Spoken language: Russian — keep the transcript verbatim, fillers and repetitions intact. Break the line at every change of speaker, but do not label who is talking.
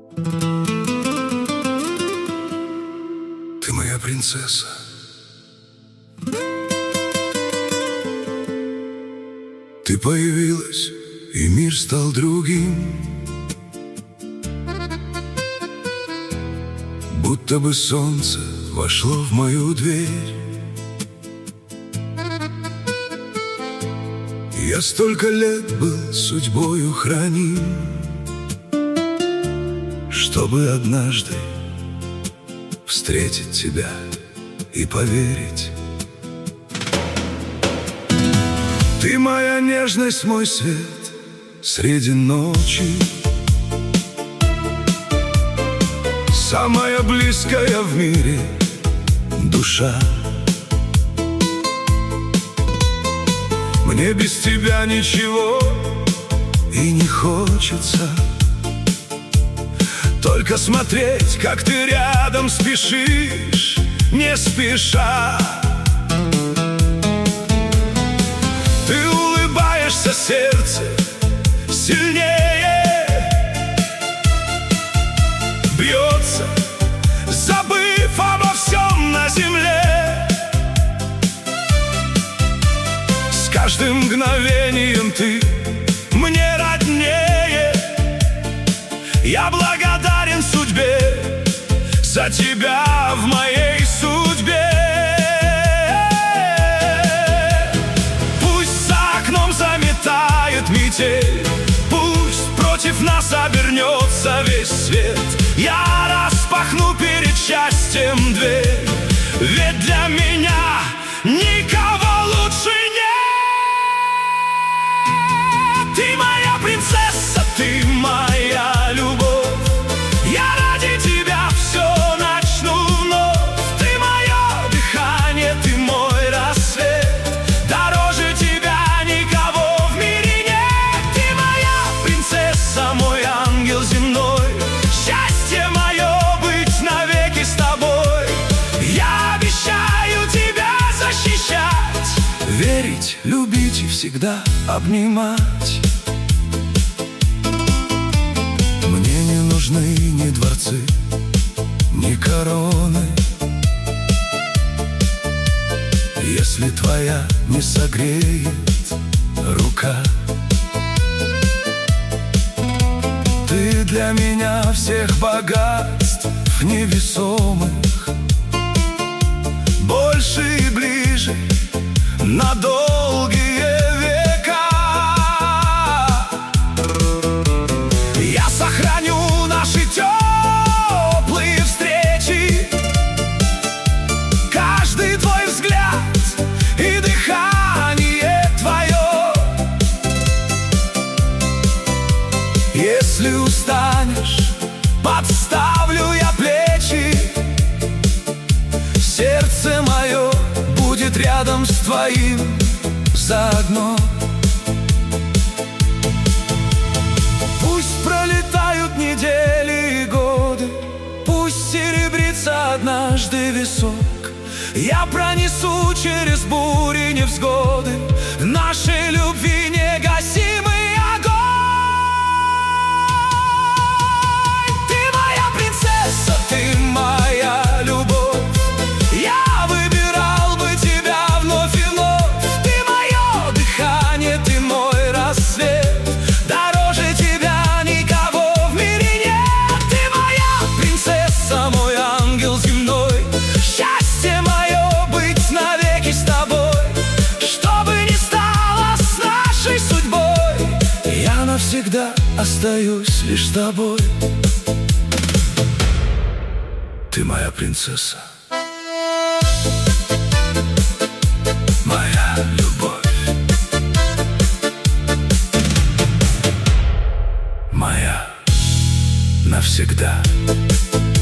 Ты моя принцесса. Ты появилась, и мир стал другим, будто бы солнце вошло в мою дверь. Я столько лет был судьбою храним, чтобы однажды встретить тебя и поверить. Ты моя нежность, мой свет среди ночи, самая близкая в мире душа. Мне без тебя ничего и не хочется, только смотреть, как ты рядом спешишь, не спеша. Ты улыбаешься, сердце сильнее бьется, забыв обо всем на земле. С каждым мгновением ты мне роднее. Я благодарен судьбе за тебя в моей судьбе. Пусть за окном заметает метель, пусть против нас обернется весь свет. Я распахну перед счастьем дверь, ведь для меня никого лучше нет. Ты моя принцесса, ты моя любовь. Я ради тебя все начну вновь. Ты мое дыхание, ты мой рассвет. Дороже тебя никого в мире нет. Ты моя принцесса, мой ангел земной. Счастье мое быть навеки с тобой. Я обещаю тебя защищать, верить, любить и всегда обнимать. Мне не нужны ни дворцы, ни короны, если твоя не согреет рука. Ты для меня всех богатств невесомых, больше и ближе на долгие века. Я сохраню наши теплые встречи, каждый твой взгляд и дыхание твое. Если устанешь, подставлю я плечи, сердце мое будет рядом с твоим заодно. Пусть пролетают недели и годы, пусть серебрится однажды висок. Я пронесу через бури невзгоды нашей любви негасимый огонь. Ты моя принцесса, ты моя любовь. Я выбирал бы тебя вновь и вновь. Ты мое дыхание, ты мой рассвет. Дороже тебя никого в мире нет. Ты моя принцесса, мой ангел земной. Счастье мое быть навеки с тобой. Что бы ни стало с нашей судьбой, я навсегда остаюсь лишь с тобой. Ты моя принцесса, моя любовь, моя навсегда.